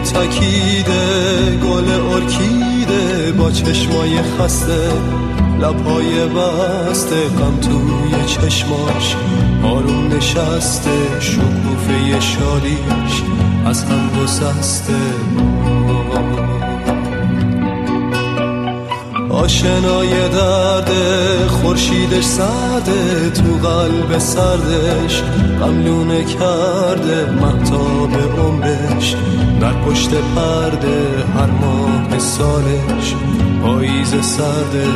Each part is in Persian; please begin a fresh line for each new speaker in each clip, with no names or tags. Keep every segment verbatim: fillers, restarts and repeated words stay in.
تکیده گل ارکیده با چشمای خسته لبهای بسته غم توی چشماش آروم نشسته شکوفه شالیش از هم گسسته آشنای درده خورشیدش سرده تو قلب سردش غملونه کرده مهتاب عمرش در پشت پرده هر ماه سالش پاییز سرده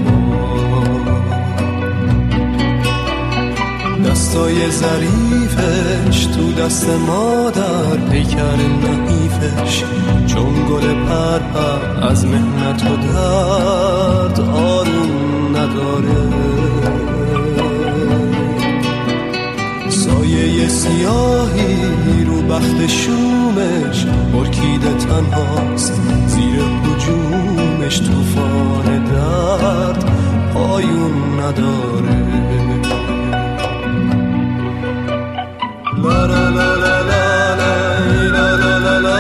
دستای ظریفش تو دست مادر پیکر نحیفش چون گل پرپر از مهنت و درد آروم نداره سایه سیاهی رو بخت شومش ارکیده تنهاست زیر هجومش طوفان درد پایون نداره لا لا لا لا لا لا لا لا لا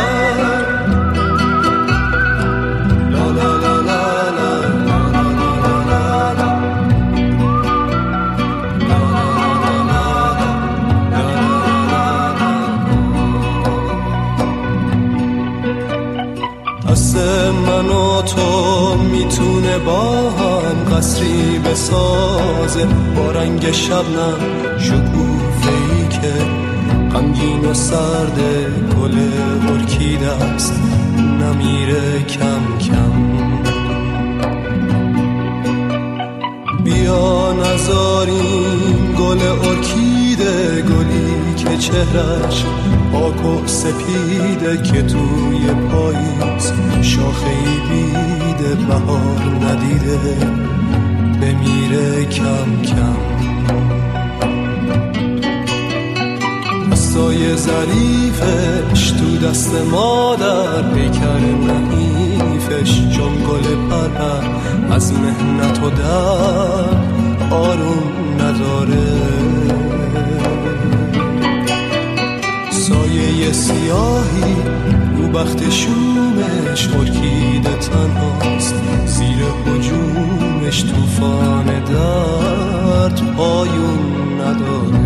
من و تو میتونه با هم قصری بسازه با رنگ شبنم شکوفه‌ای که غمگین و سرده گل ارکیده است نمیره کم کم بیا نذاریم گل ارکیده گلی که چهرش پاک و سپیده که توی پاییز شاخه‌ای بیده بهار ندیده بمیره کم کم دستای ظریفش تو دست مادر پیکر نحیفش چون گل پرپر از مهنت و درد آروم نداره سایه سیاهی رو بخت شومش ارکیده تنهاست زیر هجومش طوفان درد پایون نداره